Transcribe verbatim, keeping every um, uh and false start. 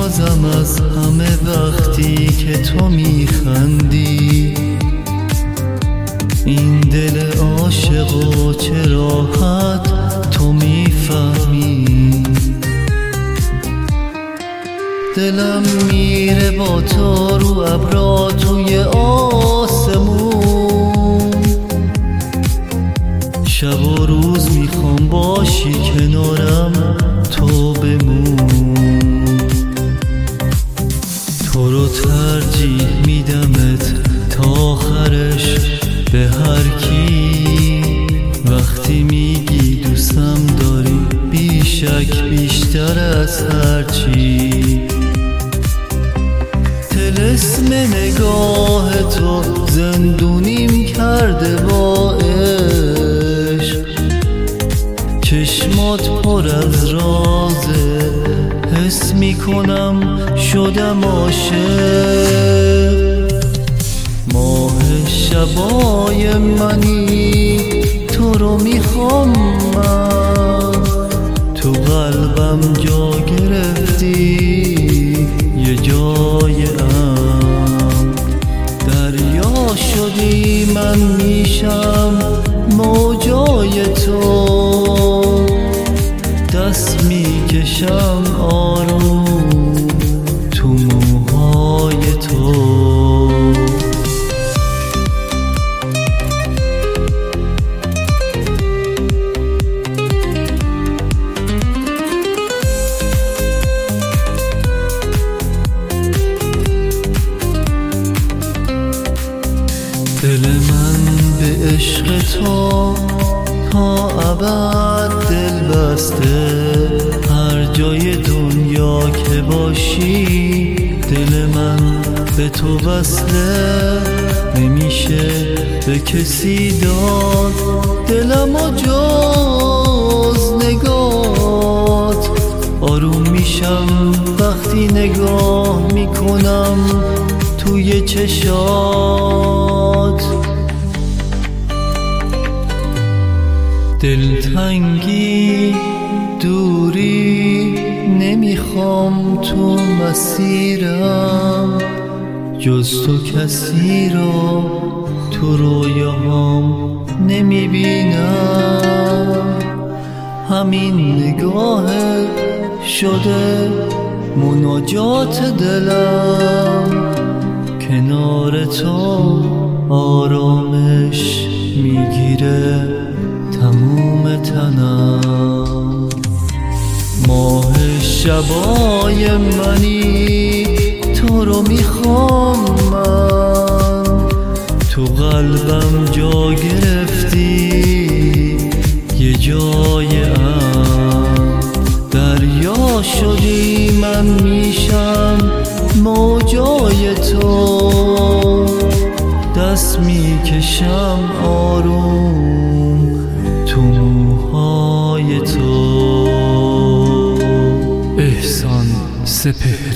میتازم از همه وقتی که تو میخندی. این دل عاشق و چه راحت تو میفهمی. دلم میره با تو رو ابرا توی آسمون. شب و روز میخوام باشی کنارم تو بمون. تو رو ترجیح میدمت تا آخرش به هر کی. وقتی میگی دوستم داری بیشک بیشتر از هر چی. طلسم نگاه تو زندونیم کرده با عشق. چشمات پر از رازه حس میکنم شدم عاشق. ماه شبای منی تو رو میخوام من. تو قلبم جا گرفتی یه جای ام. دریا شدی من میشم موجای تو. دست میکشم آروم تو موهای تو. دل من به عشق تو تا ابد دل بسته. هر جای دنیا که باشی دل من به تو وصله. نمیشه به کسی داد دلم و جز نگات. آروم میشم وقتی نگاه میکنم توی چشات. دلتنگی دوری نمیخوام تو مسیرم. جز تو کسی رو تو رویاهام نمیبینم. همین نگاه شده مناجات دلم. کنار تو آرامش میگیره تموم تنم. ماه شبای منی تو رو میخوام من. تو قلبم جا گرفتی یه جای ام. دریا شدی من میشم موجای تو. دست میکشم آروم تو موهای تو. احسان سپهر.